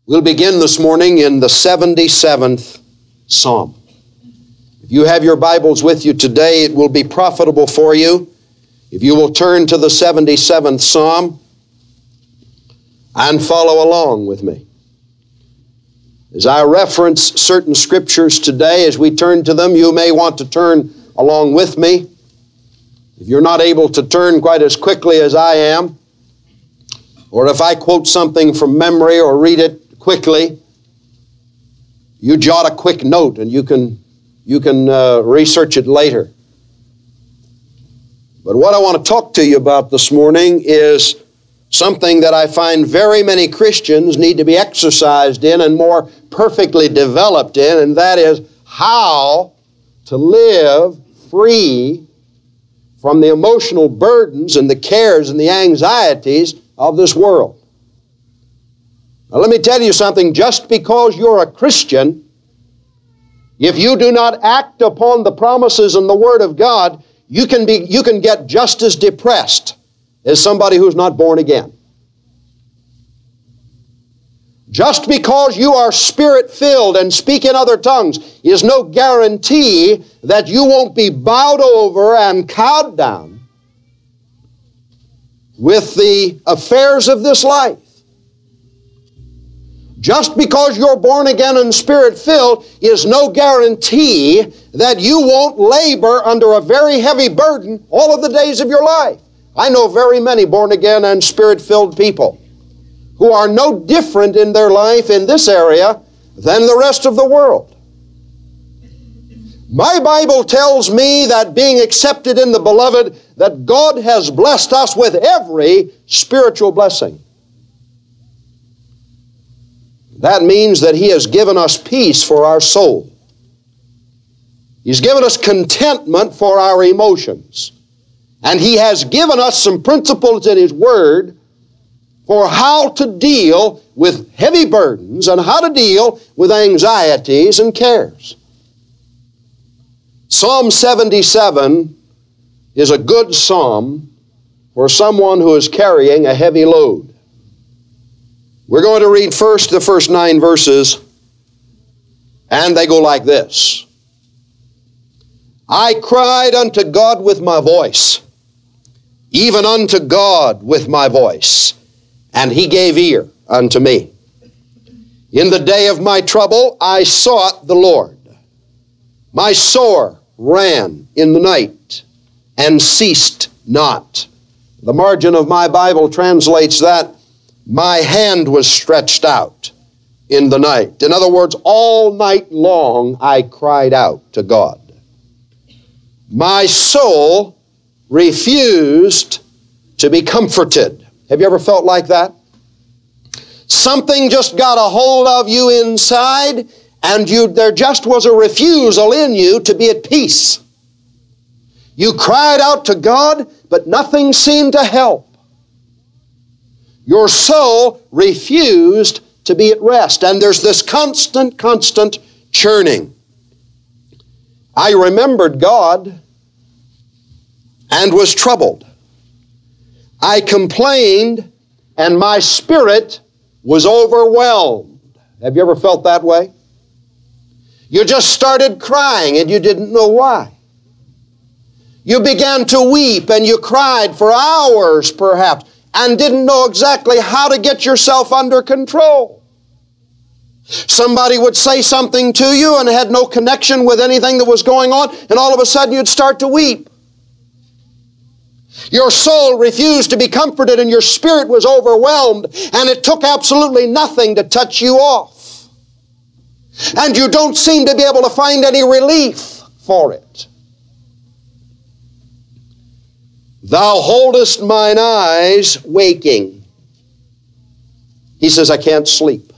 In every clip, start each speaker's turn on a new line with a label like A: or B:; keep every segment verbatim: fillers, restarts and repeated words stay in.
A: We'll begin this morning in the seventy-seventh Psalm. If you have your Bibles with you today, it will be profitable for you if you will turn to the seventy-seventh Psalm and follow along with me. As I reference certain scriptures today, as we turn to them, you may want to turn along with me. If you're not able to turn quite as quickly as I am, or if I quote something from memory or read it quickly, you jot a quick note and you can, you can uh, research it later. But what I want to talk to you about this morning is something that I find very many Christians need to be exercised in and more perfectly developed in, and that is how to live free from the emotional burdens and the cares and the anxieties of this world. Now let me tell you something, just because you're a Christian, if you do not act upon the promises in the Word of God, you can be, you can get just as depressed as somebody who's not born again. Just because you are Spirit-filled and speak in other tongues is no guarantee that you won't be bowed over and cowed down with the affairs of this life. Just because you're born again and Spirit-filled is no guarantee that you won't labor under a very heavy burden all of the days of your life. I know very many born again and Spirit-filled people who are no different in their life in this area than the rest of the world. My Bible tells me that being accepted in the Beloved, that God has blessed us with every spiritual blessing. That means that He has given us peace for our soul. He's given us contentment for our emotions. And He has given us some principles in His Word for how to deal with heavy burdens and how to deal with anxieties and cares. Psalm seventy-seven is a good psalm for someone who is carrying a heavy load. We're going to read first the first nine verses, and they go like this. I cried unto God with my voice, even unto God with my voice, and He gave ear unto me. In the day of my trouble I sought the Lord. My sore ran in the night, and ceased not. The margin of my Bible translates that, my hand was stretched out in the night. In other words, all night long I cried out to God. My soul refused to be comforted. Have you ever felt like that? Something just got a hold of you inside, and you, there just was a refusal in you to be at peace. You cried out to God, but nothing seemed to help. Your soul refused to be at rest. And there's this constant, constant churning. I remembered God and was troubled. I complained and my spirit was overwhelmed. Have you ever felt that way? You just started crying and you didn't know why. You began to weep and you cried for hours perhaps, and didn't know exactly how to get yourself under control. Somebody would say something to you and had no connection with anything that was going on, and all of a sudden you'd start to weep. Your soul refused to be comforted and your spirit was overwhelmed, and it took absolutely nothing to touch you off. And you don't seem to be able to find any relief for it. Thou holdest mine eyes waking. He says, I can't sleep.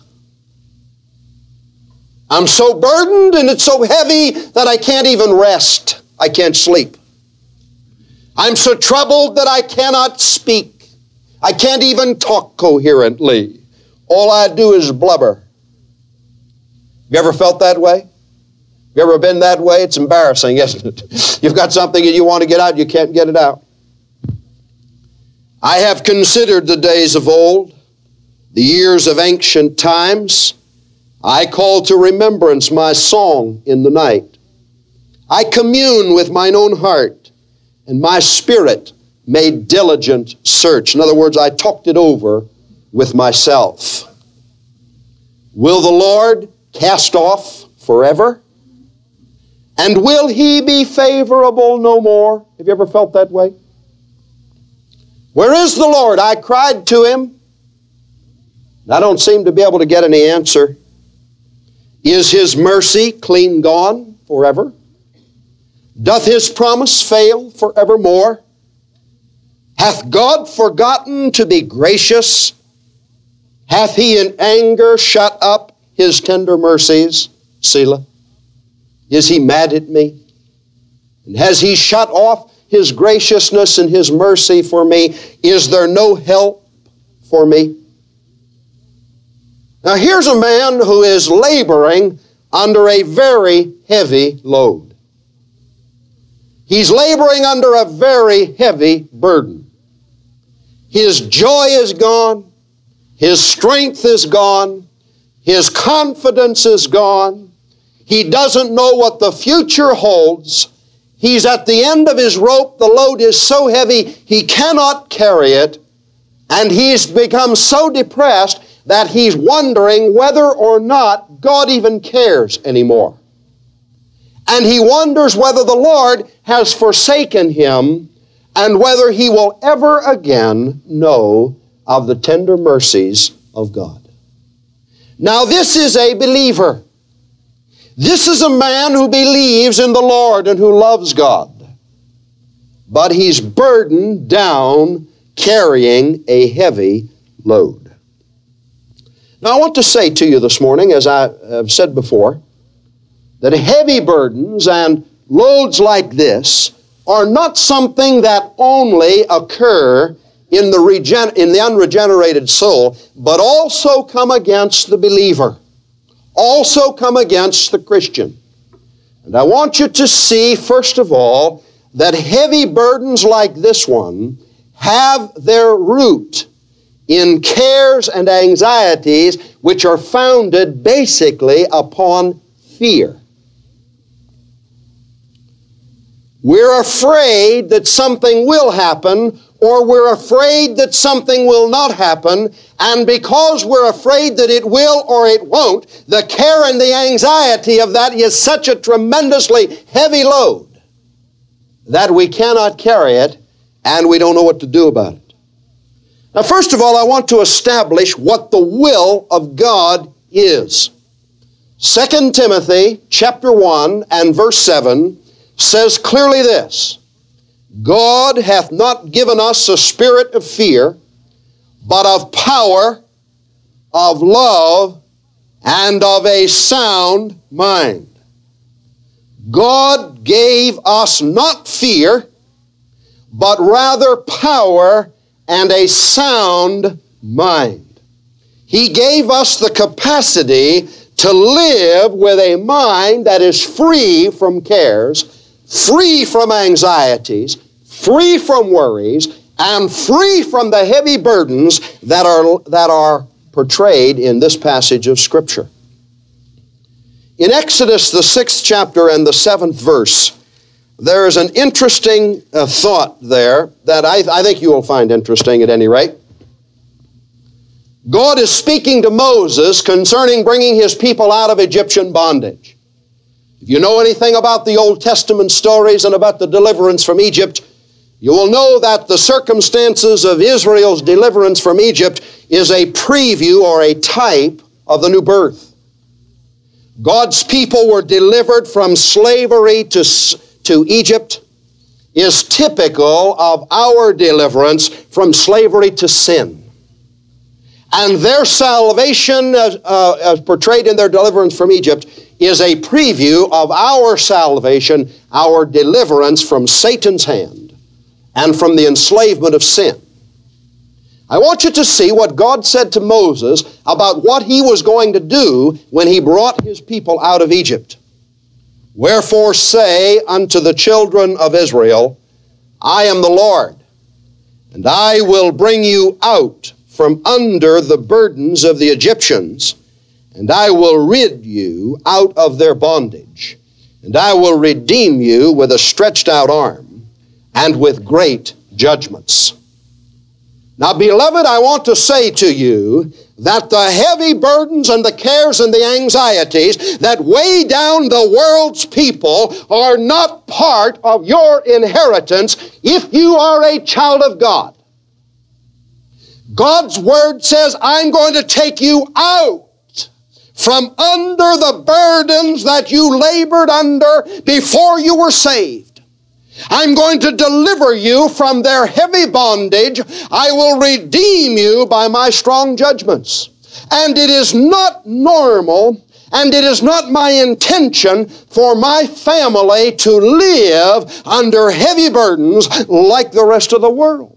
A: I'm so burdened and it's so heavy that I can't even rest. I can't sleep. I'm so troubled that I cannot speak. I can't even talk coherently. All I do is blubber. You ever felt that way? You ever been that way? It's embarrassing, isn't it? You've got something and you want to get out, you can't get it out. I have considered the days of old, the years of ancient times. I call to remembrance my song in the night. I commune with mine own heart, and my spirit made diligent search. In other words, I talked it over with myself. Will the Lord cast off forever? And will He be favorable no more? Have you ever felt that way? Where is the Lord? I cried to Him. I don't seem to be able to get any answer. Is His mercy clean gone forever? Doth His promise fail forevermore? Hath God forgotten to be gracious? Hath He in anger shut up His tender mercies? Selah. Is He mad at me? And has He shut off His graciousness and His mercy for me? Is there no help for me? Now here's a man who is laboring under a very heavy load. He's laboring under a very heavy burden. His joy is gone. His strength is gone. His confidence is gone. He doesn't know what the future holds. He's at the end of his rope. The load is so heavy he cannot carry it. And he's become so depressed that he's wondering whether or not God even cares anymore. And he wonders whether the Lord has forsaken him and whether he will ever again know of the tender mercies of God. Now this is a believer. This is a man who believes in the Lord and who loves God. But he's burdened down carrying a heavy load. Now I want to say to you this morning, as I have said before, that heavy burdens and loads like this are not something that only occur in the, regen- in the unregenerated soul, but also come against the believer, also come against the Christian. And I want you to see, first of all, that heavy burdens like this one have their root in cares and anxieties which are founded basically upon fear. We're afraid that something will happen, or we're afraid that something will not happen, and because we're afraid that it will or it won't, the care and the anxiety of that is such a tremendously heavy load that we cannot carry it, and we don't know what to do about it. Now, first of all, I want to establish what the will of God is. Second Timothy chapter one and verse seven says clearly this: God hath not given us a spirit of fear, but of power, of love, and of a sound mind. God gave us not fear, but rather power and a sound mind. He gave us the capacity to live with a mind that is free from cares, free from anxieties, free from worries, and free from the heavy burdens that are, that are portrayed in this passage of Scripture. In Exodus, the sixth chapter and the seventh verse, there is an interesting uh, thought there that I, I think you will find interesting at any rate. God is speaking to Moses concerning bringing his people out of Egyptian bondage. If you know anything about the Old Testament stories and about the deliverance from Egypt, you will know that the circumstances of Israel's deliverance from Egypt is a preview or a type of the new birth. God's people were delivered from slavery to to Egypt is typical of our deliverance from slavery to sin. And their salvation, as, uh, as portrayed in their deliverance from Egypt, is a preview of our salvation, our deliverance from Satan's hand and from the enslavement of sin. I want you to see what God said to Moses about what he was going to do when he brought his people out of Egypt. Wherefore say unto the children of Israel, I am the Lord, and I will bring you out from under the burdens of the Egyptians, and I will rid you out of their bondage, and I will redeem you with a stretched out arm and with great judgments. Now, beloved, I want to say to you that the heavy burdens and the cares and the anxieties that weigh down the world's people are not part of your inheritance if you are a child of God. God's Word says, I'm going to take you out from under the burdens that you labored under before you were saved. I'm going to deliver you from their heavy bondage. I will redeem you by my strong judgments. And it is not normal, and it is not my intention for my family to live under heavy burdens like the rest of the world.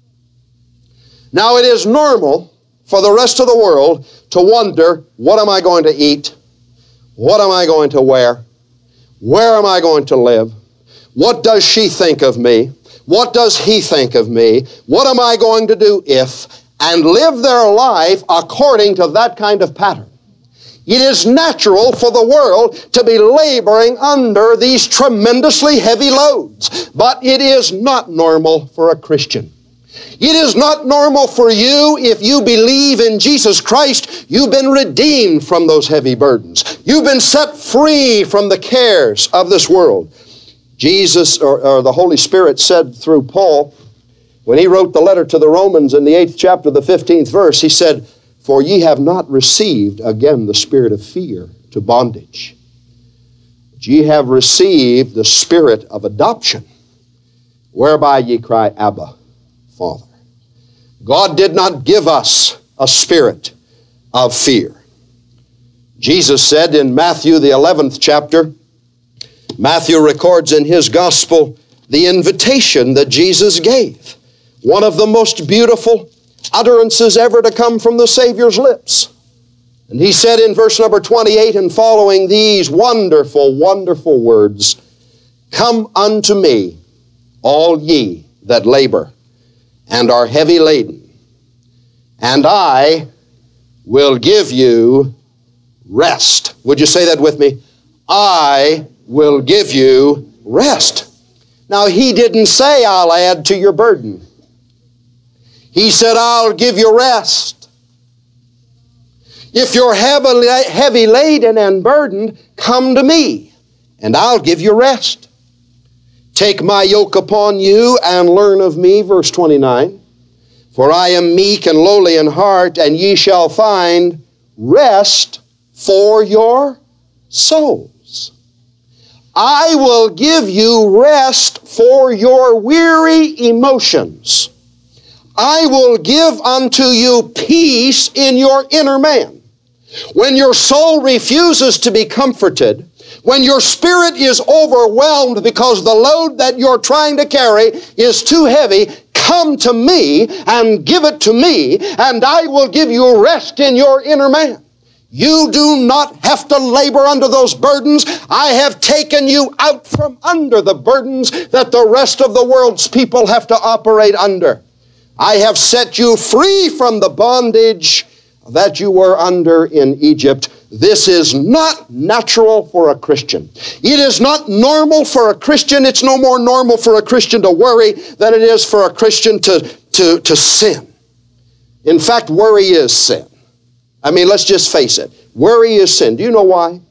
A: Now, it is normal for the rest of the world to wonder, what am I going to eat? What am I going to wear? Where am I going to live? What does she think of me? What does he think of me? What am I going to do if? And live their life according to that kind of pattern. It is natural for the world to be laboring under these tremendously heavy loads, but it is not normal for a Christian. It is not normal for you if you believe in Jesus Christ. You've been redeemed from those heavy burdens. You've been set free from the cares of this world. Jesus, or, or the Holy Spirit said through Paul, when he wrote the letter to the Romans in the eighth chapter, the fifteenth verse, he said, for ye have not received again the spirit of fear to bondage, but ye have received the spirit of adoption, whereby ye cry, Abba, Father. God did not give us a spirit of fear. Jesus said in Matthew, the eleventh chapter, Matthew records in his gospel the invitation that Jesus gave. One of the most beautiful utterances ever to come from the Savior's lips. And he said in verse number twenty-eight and following these wonderful, wonderful words, come unto me, all ye that labor and are heavy laden, and I will give you rest. Would you say that with me? I will give you rest. Now, he didn't say, I'll add to your burden. He said, I'll give you rest. If you're heavy, heavy laden and burdened, come to me, and I'll give you rest. Take my yoke upon you and learn of me, verse twenty-nine. For I am meek and lowly in heart, and ye shall find rest for your souls. I will give you rest for your weary emotions. I will give unto you peace in your inner man. When your soul refuses to be comforted, when your spirit is overwhelmed because the load that you're trying to carry is too heavy, come to me and give it to me, and I will give you rest in your inner man. You do not have to labor under those burdens. I have taken you out from under the burdens that the rest of the world's people have to operate under. I have set you free from the bondage that you were under in Egypt. This is not natural for a Christian. It is not normal for a Christian. It's no more normal for a Christian to worry than it is for a Christian to, to, to sin. In fact, worry is sin. I mean, let's just face it. Worry is sin. Do you know why?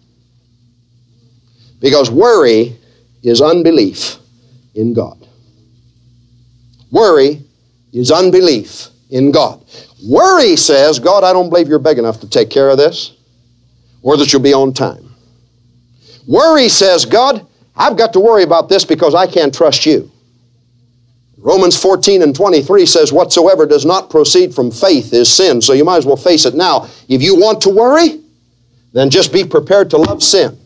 A: Because worry is unbelief in God. Worry is unbelief in God. Worry says, God, I don't believe you're big enough to take care of this, or that you'll be on time. Worry says, God, I've got to worry about this because I can't trust you. Romans fourteen and twenty-three says, whatsoever does not proceed from faith is sin. So you might as well face it now. If you want to worry, then just be prepared to love sin.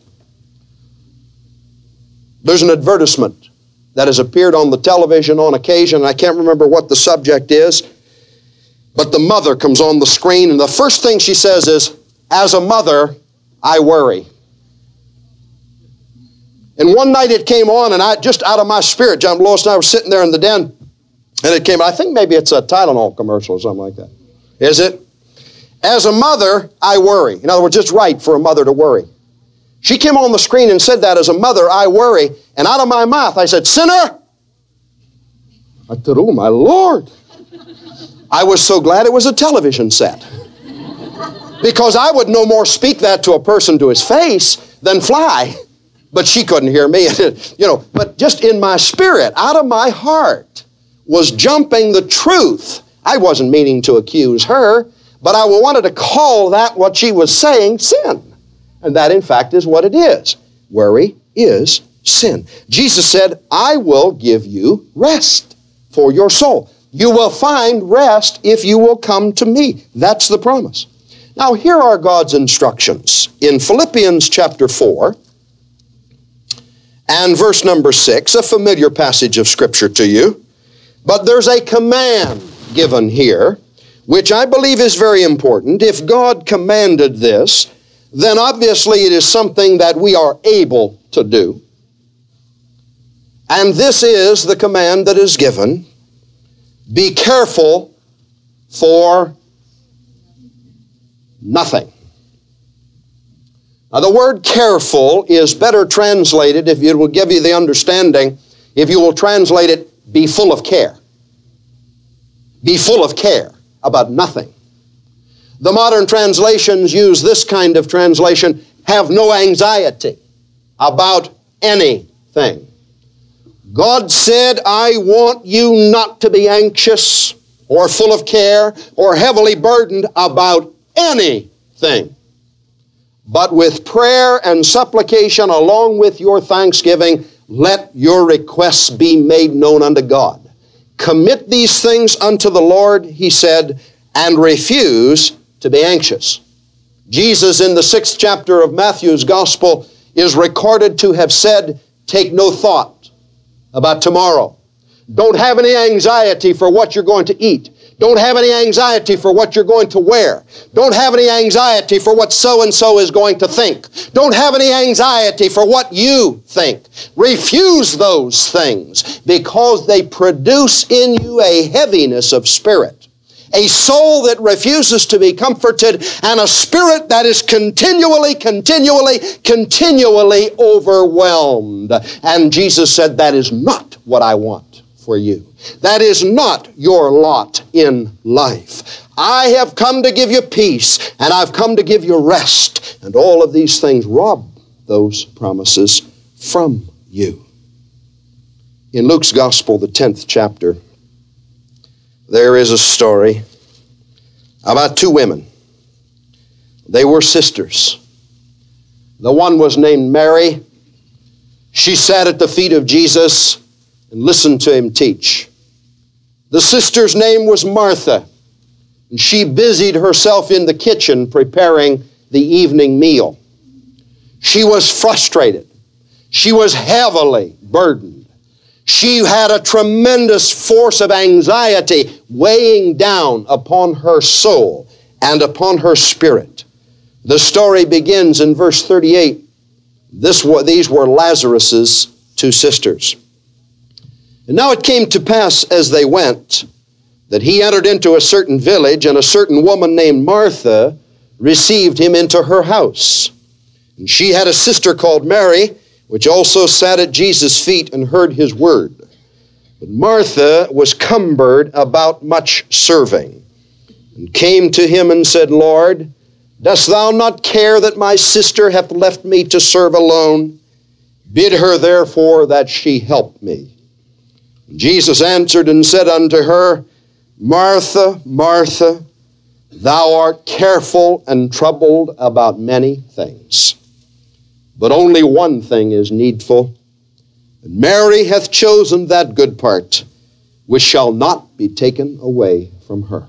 A: There's an advertisement that has appeared on the television on occasion. I can't remember what the subject is, but the mother comes on the screen, and the first thing she says is, as a mother, I worry. And one night it came on, and I just out of my spirit, John Lois and I were sitting there in the den, and it came, I think maybe it's a Tylenol commercial or something like that. Is it? As a mother, I worry. In other words, it's right for a mother to worry. She came on the screen and said that, as a mother, I worry. And out of my mouth, I said, sinner! I said, oh, my Lord. I was so glad it was a television set. Because I would no more speak that to a person to his face than fly. But she couldn't hear me. You know, but just in my spirit, out of my heart, was jumping the truth. I wasn't meaning to accuse her, but I wanted to call that what she was saying sin. And that, in fact, is what it is. Worry is sin. Jesus said, I will give you rest for your soul. You will find rest if you will come to me. That's the promise. Now, here are God's instructions. In Philippians chapter four and verse number six, a familiar passage of Scripture to you, but there's a command given here, which I believe is very important. If God commanded this, then obviously it is something that we are able to do. And this is the command that is given. Be careful for nothing. Now, the word careful is better translated, if it will give you the understanding, if you will translate it, be full of care. Be full of care about nothing. The modern translations use this kind of translation, have no anxiety about anything. God said, I want you not to be anxious or full of care or heavily burdened about anything. But with prayer and supplication along with your thanksgiving, let your requests be made known unto God. Commit these things unto the Lord, he said, and refuse to be anxious. Jesus, in the sixth chapter of Matthew's Gospel, is recorded to have said, take no thought about tomorrow. Don't have any anxiety for what you're going to eat. Don't have any anxiety for what you're going to wear. Don't have any anxiety for what so-and-so is going to think. Don't have any anxiety for what you think. Refuse those things because they produce in you a heaviness of spirit, a soul that refuses to be comforted, and a spirit that is continually, continually, continually overwhelmed. And Jesus said, that is not what I want for you. That is not your lot in life. I have come to give you peace, and I've come to give you rest. And all of these things rob those promises from you. In Luke's Gospel, the tenth chapter, there is a story about two women. They were sisters. The one was named Mary. She sat at the feet of Jesus and listened to him teach. The sister's name was Martha, and she busied herself in the kitchen preparing the evening meal. She was frustrated. She was heavily burdened. She had a tremendous force of anxiety weighing down upon her soul and upon her spirit. The story begins in verse thirty-eight. This, these were Lazarus's two sisters. And now it came to pass as they went that he entered into a certain village, and a certain woman named Martha received him into her house. And she had a sister called Mary, which also sat at Jesus' feet and heard his word. But Martha was cumbered about much serving, and came to him and said, Lord, dost thou not care that my sister hath left me to serve alone? Bid her therefore that she help me. Jesus answered and said unto her, Martha, Martha, thou art careful and troubled about many things, but only one thing is needful. And Mary hath chosen that good part, which shall not be taken away from her.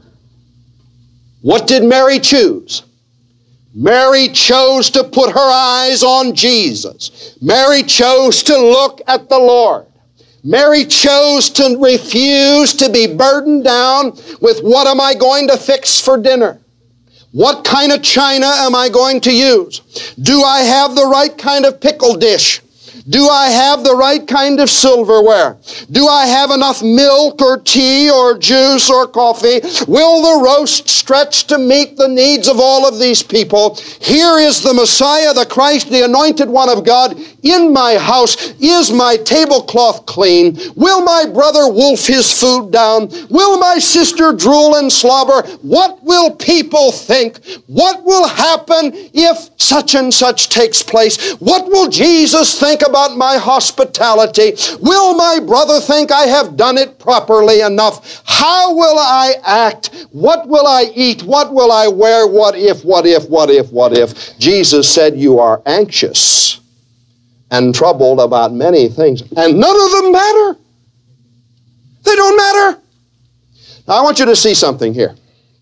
A: What did Mary choose? Mary chose to put her eyes on Jesus. Mary chose to look at the Lord. Mary chose to refuse to be burdened down with what am I going to fix for dinner? What kind of china am I going to use? Do I have the right kind of pickle dish? Do I have the right kind of silverware? Do I have enough milk or tea or juice or coffee? Will the roast stretch to meet the needs of all of these people? Here is the Messiah, the Christ, the anointed one of God in my house. Is my tablecloth clean? Will my brother wolf his food down? Will my sister drool and slobber? What will people think? What will happen if such and such takes place? What will Jesus think about my hospitality? Will my brother think I have done it properly enough? How will I act? What will I eat? What will I wear? What if, what if, what if, what if? Jesus said, you are anxious and troubled about many things, and none of them matter. They don't matter. Now I want you to see something here.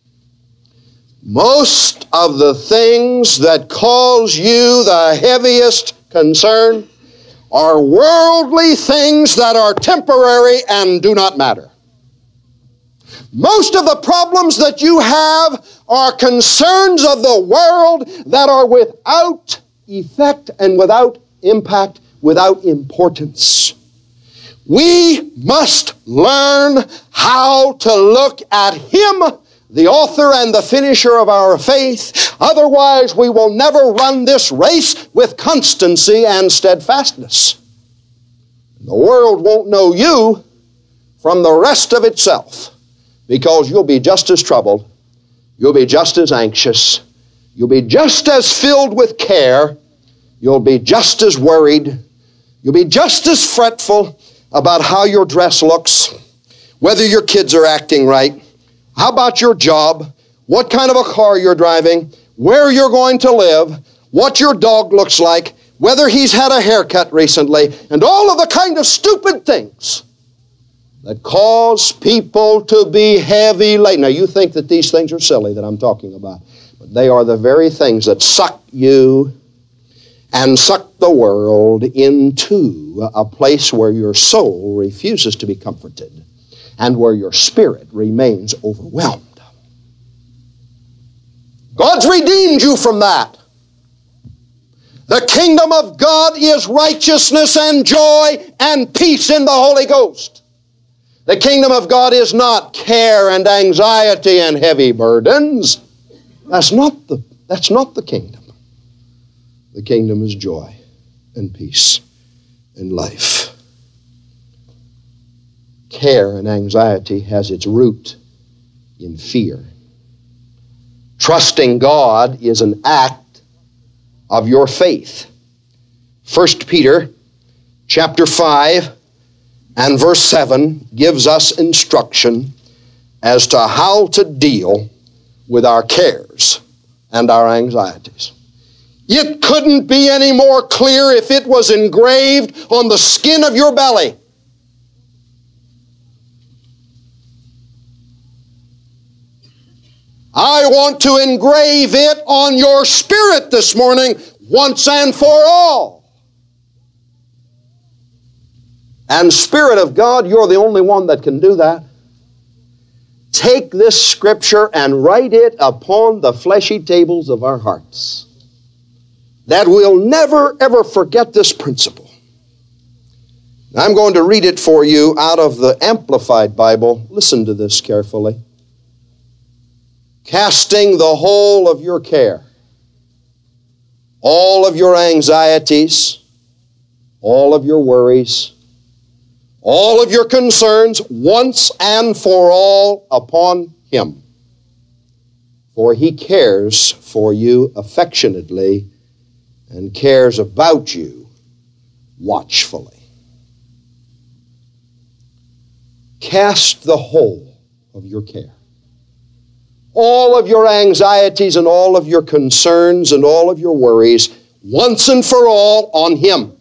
A: Most of the things that cause you the heaviest concern are worldly things that are temporary and do not matter. Most of the problems that you have are concerns of the world that are without effect and without impact, without importance. We must learn how to look at Him, the author and the finisher of our faith. Otherwise, we will never run this race with constancy and steadfastness. The world won't know you from the rest of itself, because you'll be just as troubled, you'll be just as anxious, you'll be just as filled with care, you'll be just as worried, you'll be just as fretful about how your dress looks, whether your kids are acting right, how about your job, what kind of a car you're driving, where you're going to live, what your dog looks like, whether he's had a haircut recently, and all of the kind of stupid things that cause people to be heavy laden. Now you think that these things are silly that I'm talking about, but they are the very things that suck you and suck the world into a place where your soul refuses to be comforted and where your spirit remains overwhelmed. God's redeemed you from that. The kingdom of God is righteousness and joy and peace in the Holy Ghost. The kingdom of God is not care and anxiety and heavy burdens. That's not the, that's not the kingdom. The kingdom is joy and peace and life. Care and anxiety has its root in fear. Trusting God is an act of your faith. First Peter chapter five and verse seven gives us instruction as to how to deal with our cares and our anxieties. It couldn't be any more clear if it was engraved on the skin of your belly. I want to engrave it on your spirit this morning once and for all. And Spirit of God, you're the only one that can do that. Take this scripture and write it upon the fleshy tables of our hearts, that we'll never ever forget this principle. I'm going to read it for you out of the Amplified Bible. Listen to this carefully. Casting the whole of your care, all of your anxieties, all of your worries, all of your concerns, once and for all upon Him. For He cares for you affectionately and cares about you watchfully. Cast the whole of your care, all of your anxieties and all of your concerns and all of your worries, once and for all on Him.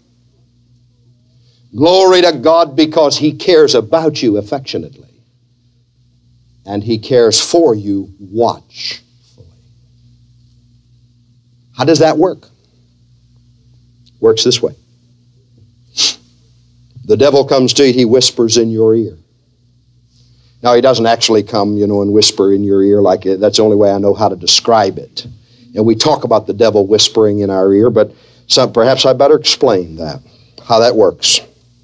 A: Glory to God, because He cares about you affectionately and He cares for you watchfully. How does that work? Works this way. The devil comes to you, he whispers in your ear. Now, he doesn't actually come, you know, and whisper in your ear like it. That's the only way I know how to describe it. And we talk about the devil whispering in our ear, but some, perhaps I better explain that. how that works.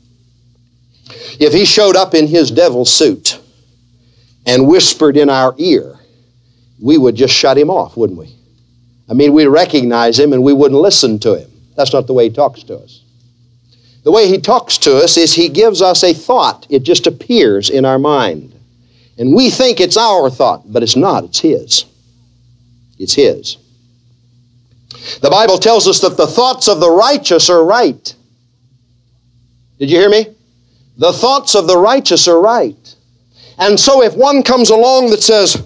A: If he showed up in his devil suit and whispered in our ear, we would just shut him off, wouldn't we? I mean, we'd recognize him and we wouldn't listen to him. That's not the way he talks to us. The way he talks to us is he gives us a thought. It just appears in our mind. And we think it's our thought, but it's not. It's his. It's his. The Bible tells us that the thoughts of the righteous are right. Did you hear me? The thoughts of the righteous are right. And so if one comes along that says,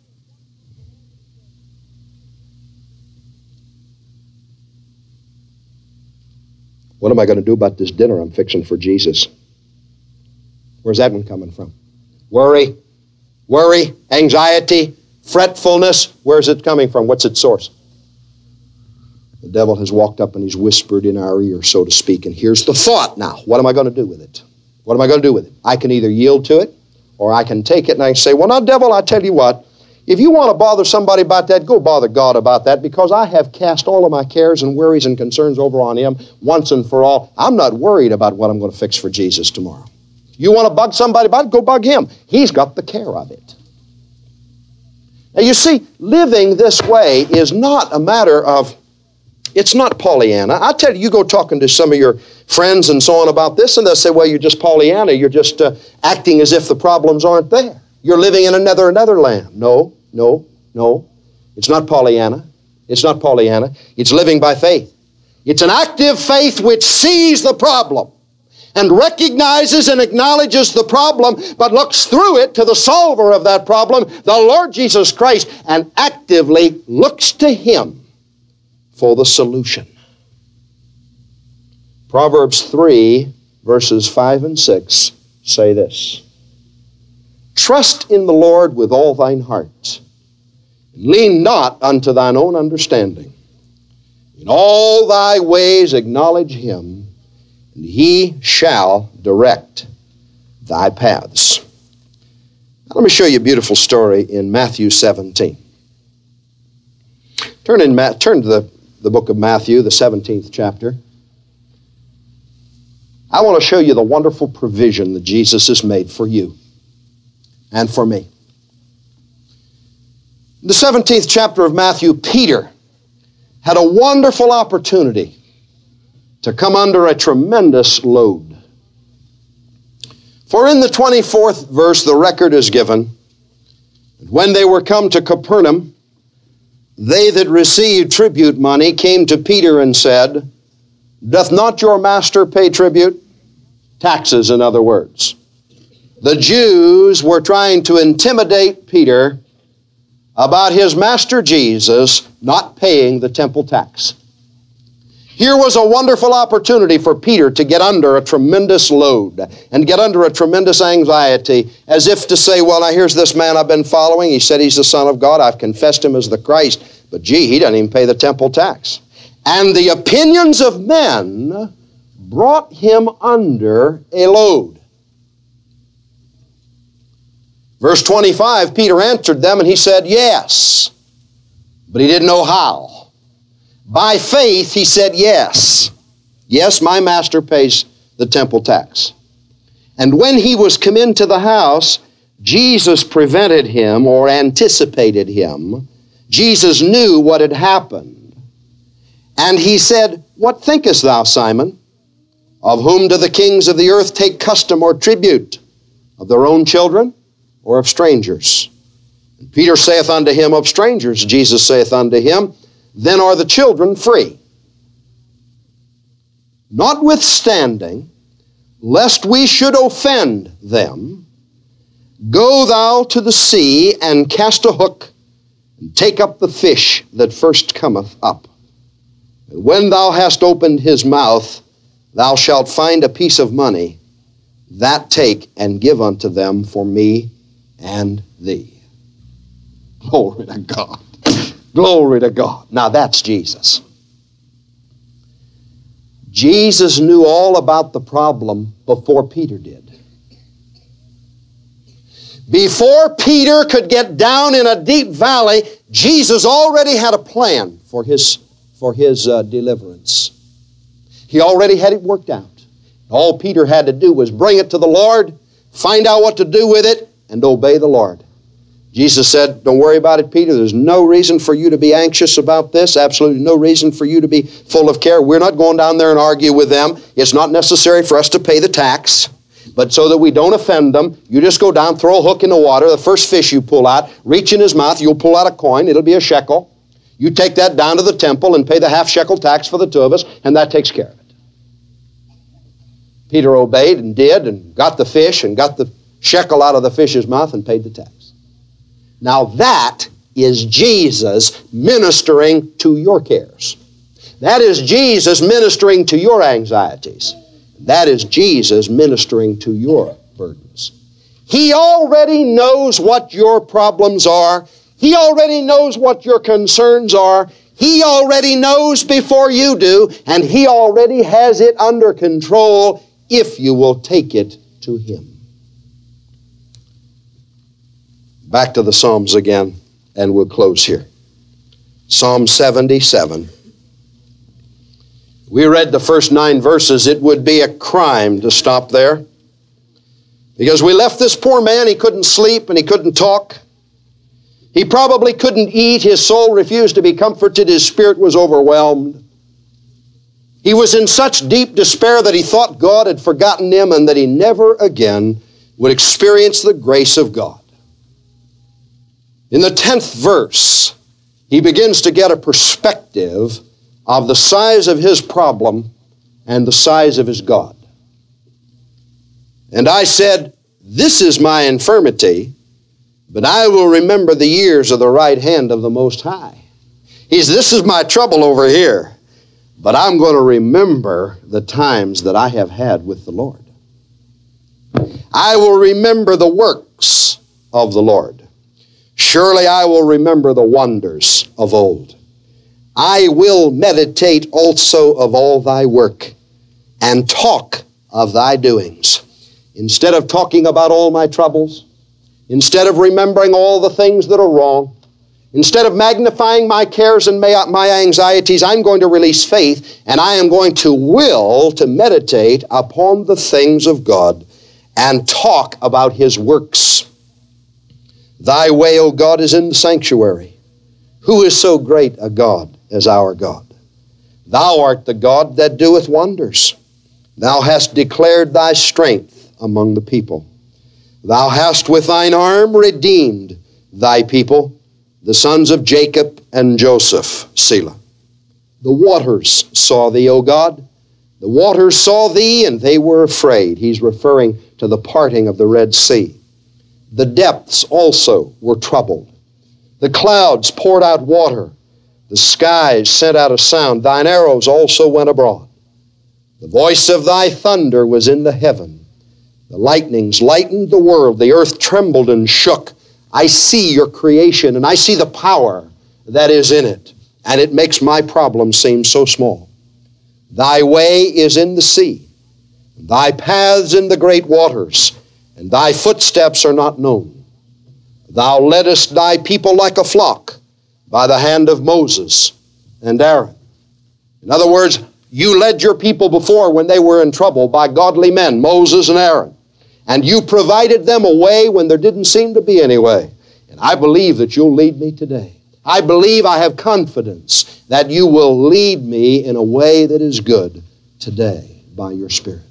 A: what am I going to do about this dinner I'm fixing for Jesus? Where's that one coming from? Worry, worry, anxiety, fretfulness. Where's it coming from? What's its source? The devil has walked up and he's whispered in our ear, so to speak, and here's the thought now. What am I going to do with it? What am I going to do with it? I can either yield to it, or I can take it and I can say, well, now, devil, I tell you what, if you want to bother somebody about that, go bother God about that, because I have cast all of my cares and worries and concerns over on him once and for all. I'm not worried about what I'm going to fix for Jesus tomorrow. You want to bug somebody about it, go bug him. He's got the care of it. Now, you see, living this way is not a matter of, it's not Pollyanna. I tell you, you go talking to some of your friends and so on about this, and they'll say, well, you're just Pollyanna. You're just uh, acting as if the problems aren't there. You're living in another, another land. No, no, no. It's not Pollyanna. It's not Pollyanna. It's living by faith. It's an active faith which sees the problem and recognizes and acknowledges the problem, but looks through it to the solver of that problem, the Lord Jesus Christ, and actively looks to him for the solution. Proverbs three, verses five and six say this: trust in the Lord with all thine heart, and lean not unto thine own understanding. In all thy ways acknowledge him, and he shall direct thy paths. Now, let me show you a beautiful story in Matthew seventeen. Turn, in, turn to the, the book of Matthew, the seventeenth chapter. I want to show you the wonderful provision that Jesus has made for you and for me. In the seventeenth chapter of Matthew, Peter had a wonderful opportunity to come under a tremendous load. For in the twenty-fourth verse, the record is given, when they were come to Capernaum, they that received tribute money came to Peter and said, doth not your master pay tribute? Taxes, in other words. The Jews were trying to intimidate Peter about his master Jesus not paying the temple tax. Here was a wonderful opportunity for Peter to get under a tremendous load and get under a tremendous anxiety, as if to say, well, now here's this man I've been following. He said he's the Son of God. I've confessed him as the Christ. But gee, he doesn't even pay the temple tax. And the opinions of men brought him under a load. Verse twenty-five, Peter answered them and he said, yes. But he didn't know how. By faith, he said, yes. Yes, my master pays the temple tax. And when he was come into the house, Jesus prevented him or anticipated him. Jesus knew what had happened. And he said, what thinkest thou, Simon? Of whom do the kings of the earth take custom or tribute? Of their own children or of strangers? And Peter saith unto him, of strangers. Jesus saith unto him, then are the children free. Notwithstanding, lest we should offend them, go thou to the sea and cast a hook, and take up the fish that first cometh up. And when thou hast opened his mouth, thou shalt find a piece of money. That take and give unto them for me and thee. Glory to God. Glory to God. Now that's Jesus. Jesus knew all about the problem before Peter did. Before Peter could get down in a deep valley, Jesus already had a plan for his, for his uh, deliverance. He already had it worked out. All Peter had to do was bring it to the Lord, find out what to do with it, and obey the Lord. Jesus said, don't worry about it, Peter. There's no reason for you to be anxious about this. Absolutely no reason for you to be full of care. We're not going down there and argue with them. It's not necessary for us to pay the tax. But so that we don't offend them, you just go down, throw a hook in the water. The first fish you pull out, reach in his mouth, you'll pull out a coin. It'll be a shekel. You take that down to the temple and pay the half shekel tax for the two of us, and that takes care of it. Peter obeyed and did and got the fish and got the shekel out of the fish's mouth and paid the tax. Now that is Jesus ministering to your cares. That is Jesus ministering to your anxieties. That is Jesus ministering to your burdens. He already knows what your problems are. He already knows what your concerns are. He already knows before you do, and He already has it under control if you will take it to Him. Back to the Psalms again, and we'll close here. Psalm seventy-seven. We read the first nine verses. It would be a crime to stop there, because we left this poor man. He couldn't sleep and he couldn't talk. He probably couldn't eat. His soul refused to be comforted. His spirit was overwhelmed. He was in such deep despair that he thought God had forgotten him and that he never again would experience the grace of God. In the tenth verse, he begins to get a perspective of the size of his problem and the size of his God. And I said, this is my infirmity, but I will remember the years of the right hand of the Most High. He's, this is my trouble over here, but I'm going to remember the times that I have had with the Lord. I will remember the works of the Lord. Surely I will remember the wonders of old. I will meditate also of all thy work and talk of thy doings. Instead of talking about all my troubles, instead of remembering all the things that are wrong, instead of magnifying my cares and my anxieties, I'm going to release faith, and I am going to will to meditate upon the things of God and talk about His works. Thy way, O God, is in the sanctuary. Who is so great a God as our God? Thou art the God that doeth wonders. Thou hast declared thy strength among the people. Thou hast with thine arm redeemed thy people, the sons of Jacob and Joseph, Selah. The waters saw thee, O God. The waters saw thee, and they were afraid. He's referring to the parting of the Red Sea. The depths also were troubled. The clouds poured out water. The skies sent out a sound. Thine arrows also went abroad. The voice of thy thunder was in the heaven. The lightnings lightened the world. The earth trembled and shook. I see your creation, and I see the power that is in it, and it makes my problem seem so small. Thy way is in the sea, thy paths in the great waters, and thy footsteps are not known. Thou leddest thy people like a flock by the hand of Moses and Aaron. In other words, you led your people before when they were in trouble by godly men, Moses and Aaron. And you provided them a way when there didn't seem to be any way. And I believe that you'll lead me today. I believe, I have confidence that you will lead me in a way that is good today by your Spirit.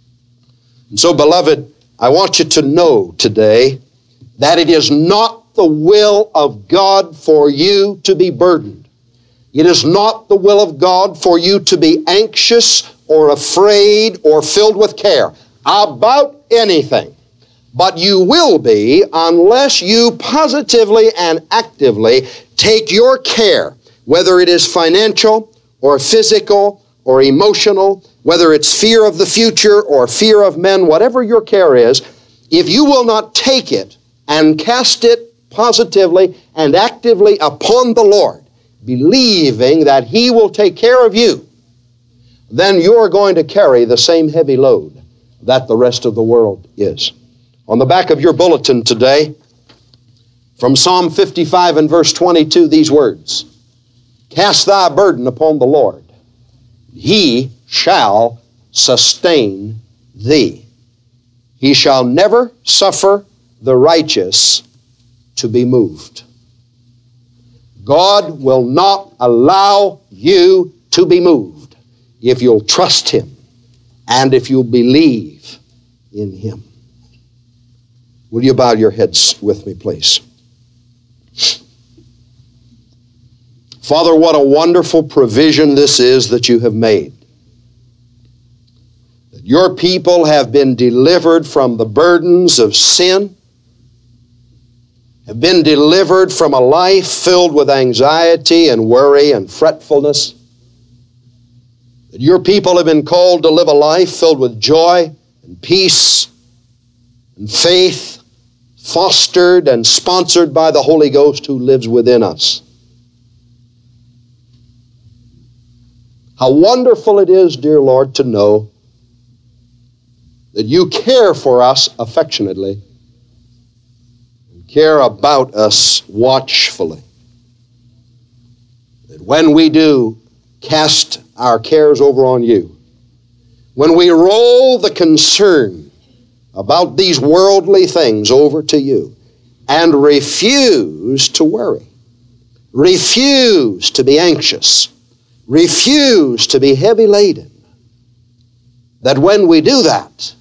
A: And so, beloved, I want you to know today that it is not the will of God for you to be burdened. It is not the will of God for you to be anxious or afraid or filled with care about anything. But you will be unless you positively and actively take your care, whether it is financial or physical or emotional, whether it's fear of the future or fear of men, whatever your care is, if you will not take it and cast it positively and actively upon the Lord, believing that He will take care of you, then you're going to carry the same heavy load that the rest of the world is. On the back of your bulletin today, from Psalm fifty-five and verse twenty-two, these words, cast thy burden upon the Lord. He shall sustain thee. He shall never suffer the righteous to be moved. God will not allow you to be moved if you'll trust Him and if you'll believe in Him. Will you bow your heads with me, please? Father, what a wonderful provision this is that you have made. That your people have been delivered from the burdens of sin, have been delivered from a life filled with anxiety and worry and fretfulness. That your people have been called to live a life filled with joy and peace and faith, fostered and sponsored by the Holy Ghost who lives within us. How wonderful it is, dear Lord, to know that you care for us affectionately and care about us watchfully. That when we do cast our cares over on you, when we roll the concern about these worldly things over to you and refuse to worry, refuse to be anxious, refuse to be heavy laden, that when we do that,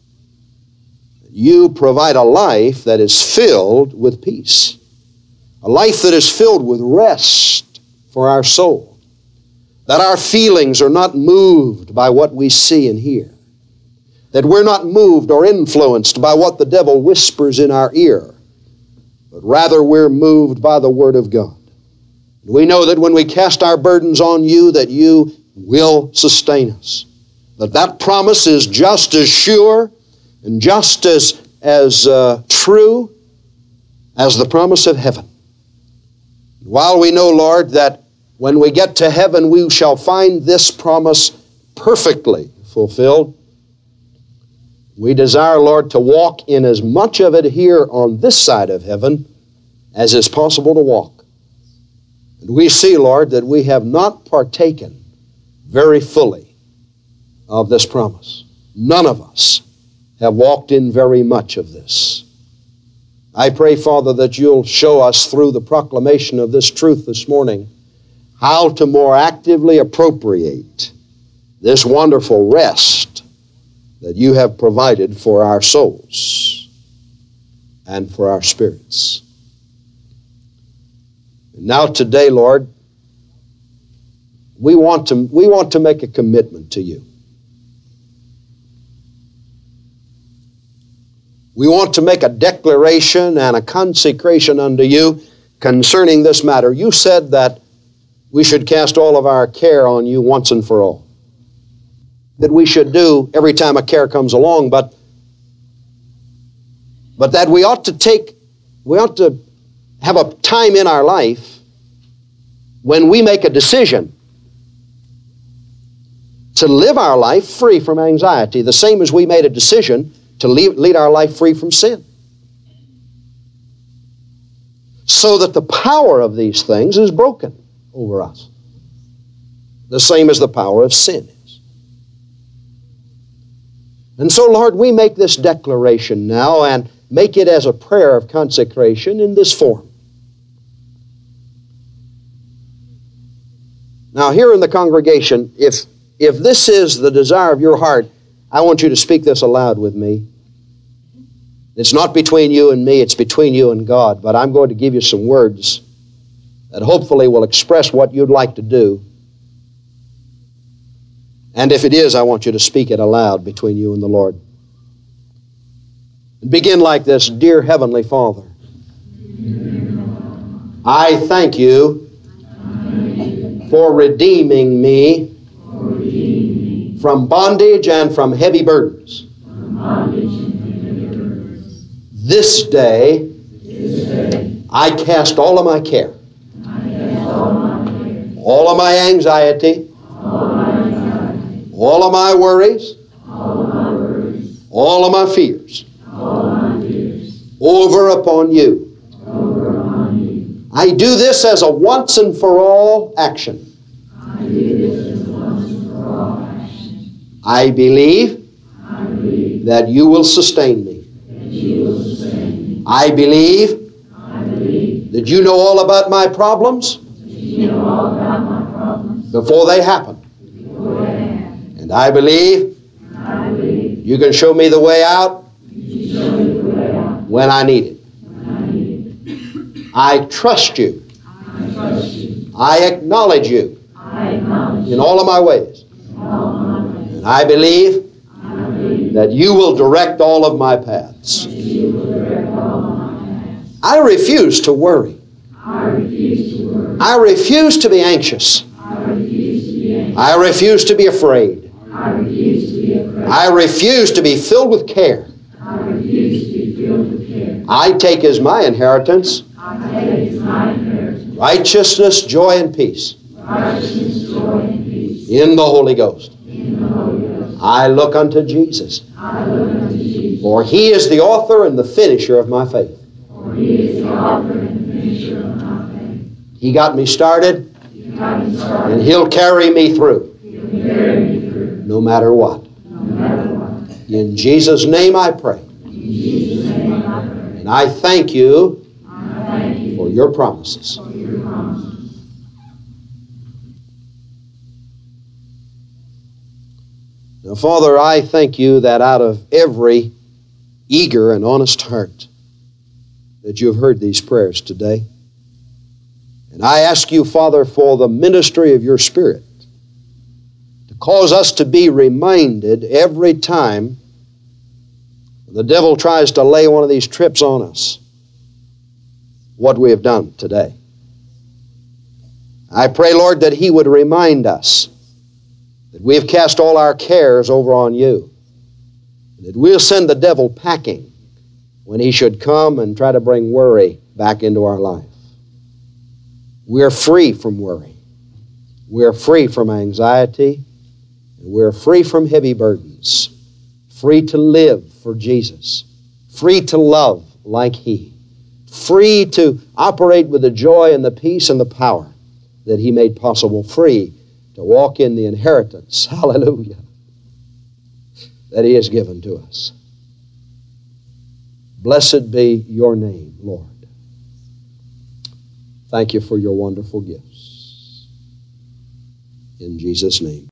A: you provide a life that is filled with peace, a life that is filled with rest for our soul, that our feelings are not moved by what we see and hear, that we're not moved or influenced by what the devil whispers in our ear, but rather we're moved by the Word of God. We know that when we cast our burdens on you, that you will sustain us. That that promise is just as sure and just as, as uh, true as the promise of heaven. While we know, Lord, that when we get to heaven we shall find this promise perfectly fulfilled, we desire, Lord, to walk in as much of it here on this side of heaven as is possible to walk. And we see, Lord, that we have not partaken very fully of this promise. None of us have walked in very much of this. I pray, Father, that you'll show us through the proclamation of this truth this morning how to more actively appropriate this wonderful rest that you have provided for our souls and for our spirits. Now today, Lord, we want to, we want to make a commitment to you. We want to make a declaration and a consecration unto you concerning this matter. You said that we should cast all of our care on you once and for all. That we should do every time a care comes along, but, but that we ought to take, we ought to have a time in our life when we make a decision to live our life free from anxiety, the same as we made a decision to lead, lead our life free from sin. So that the power of these things is broken over us, the same as the power of sin is. And so, Lord, we make this declaration now and make it as a prayer of consecration in this form. Now, here in the congregation, if, if this is the desire of your heart, I want you to speak this aloud with me. It's not between you and me, it's between you and God, but I'm going to give you some words that hopefully will express what you'd like to do. And if it is, I want you to speak it aloud between you and the Lord. Begin like this. Dear Heavenly Father, I thank you for redeeming me from bondage and from heavy burdens. This day, I cast all of my care, all of my anxiety, all of my worries, all of my fears, over upon you. I do this as a once and for all action. I believe that you will sustain me. I believe that you know all about my problems before they happen. And I believe you can show me the way out when I need it. I trust you. I acknowledge you in all of my ways. And I believe that you will direct all of my paths. I refuse to worry. I refuse to be anxious. I refuse to be afraid. I refuse to be filled with care. I take as my inheritance righteousness, joy, and peace in the Holy Ghost. I look unto Jesus, for He is the author and the finisher of my faith. He got me started, and He'll carry me through, no matter what. In Jesus' name I pray. And I thank you for your promises. Now, Father, I thank you that out of every eager and honest heart that you have heard these prayers today. And I ask you, Father, for the ministry of your Spirit to cause us to be reminded every time the devil tries to lay one of these trips on us, what we have done today. I pray, Lord, that He would remind us that we have cast all our cares over on you, and that we'll send the devil packing when he should come and try to bring worry back into our life. We're free from worry. We're free from anxiety. And we're free from heavy burdens. Free to live for Jesus. Free to love like He. Free to operate with the joy and the peace and the power that He made possible. Free to walk in the inheritance, hallelujah, that He has given to us. Blessed be your name, Lord. Thank you for your wonderful gifts. In Jesus' name.